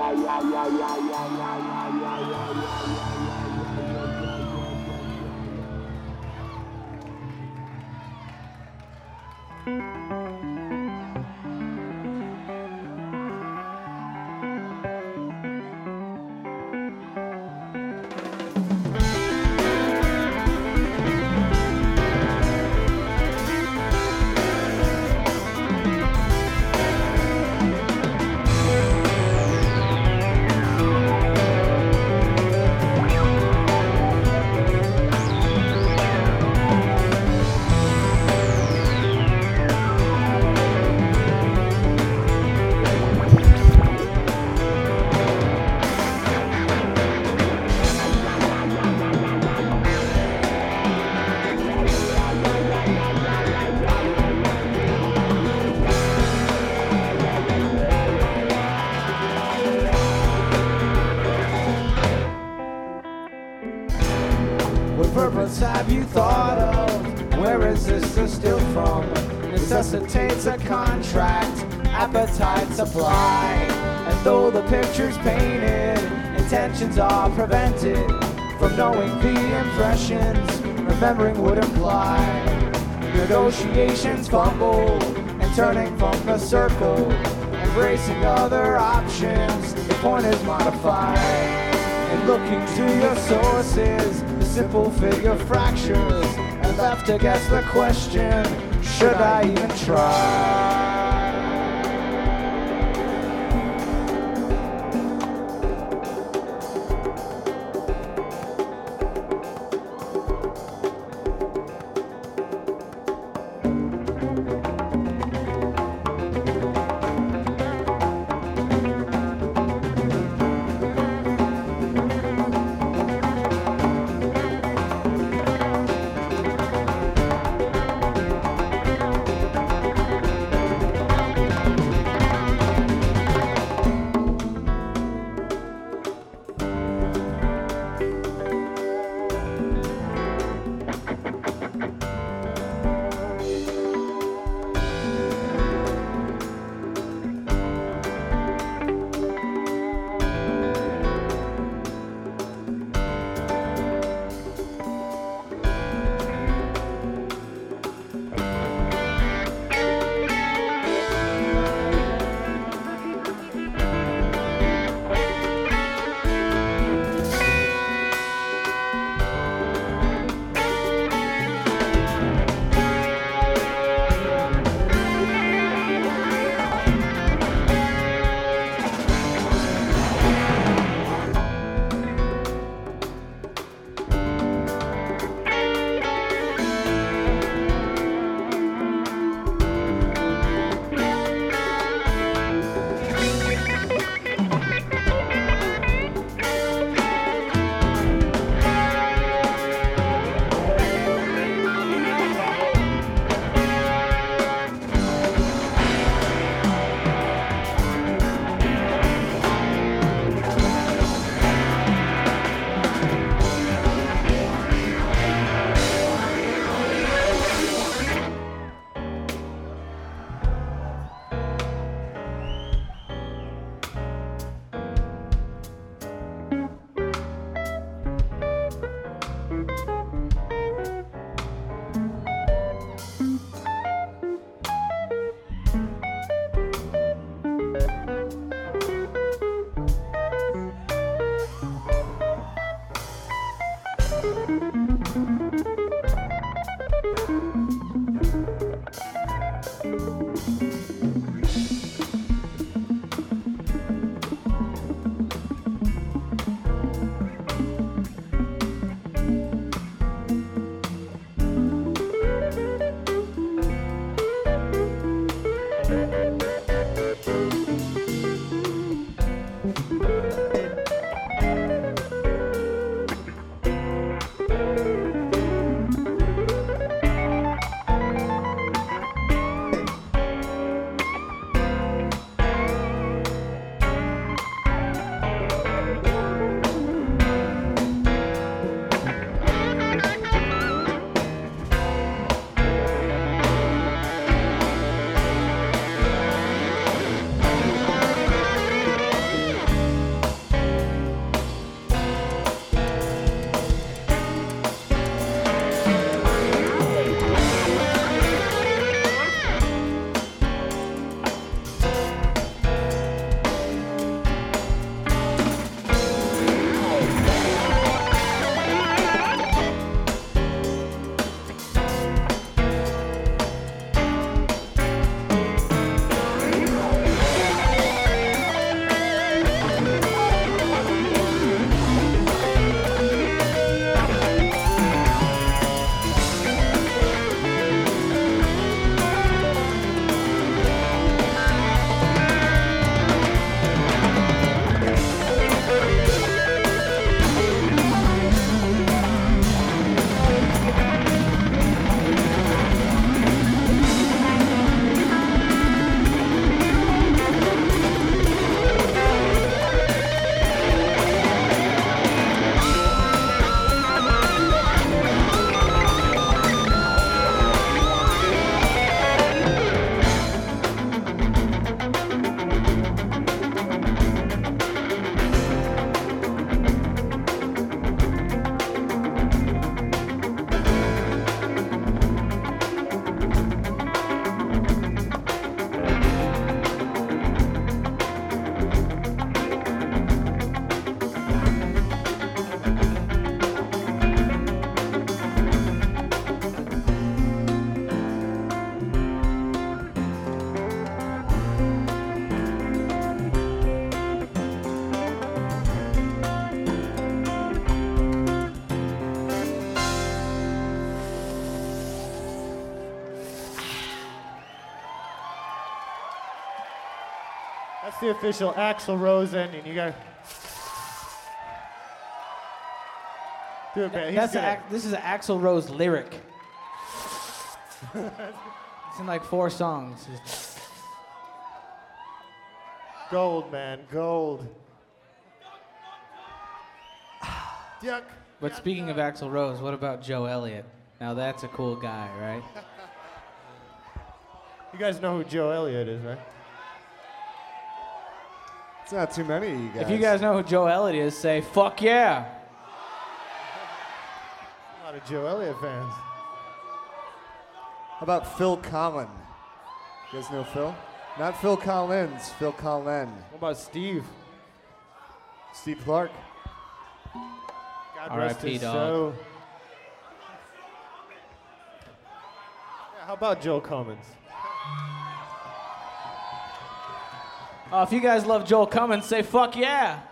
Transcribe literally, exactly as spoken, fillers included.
Have you thought of where is this distilled from? Necessitates a contract, appetite supply. And though the picture's painted, intentions are prevented from knowing the impressions remembering would imply. Negotiations fumble and turning from the circle, embracing other options, the point is modified. And looking to your sources, simple figure fractures, and left to guess the question, should I even try? It's the official Axl Rose ending. You got do it, man. He's That's good a, at- Ac- this is an Axl Rose lyric. It's in like four songs. gold, man. Gold. Yuck. But speaking of Axl Rose, what about Joe Elliott? Now that's a cool guy, right? You guys know who Joe Elliott is, right? It's not too many of you guys. If you guys know who Joe Elliott is, say fuck yeah. A lot of Joe Elliott fans. How about Phil Collin? You guys know Phil? Not Phil Collins, Phil Collin. What about Steve? Steve Clark. God R I rest P his dog. soul. Yeah, how about Joel Cummins? Uh, if you guys love Joel Cummins, say fuck yeah.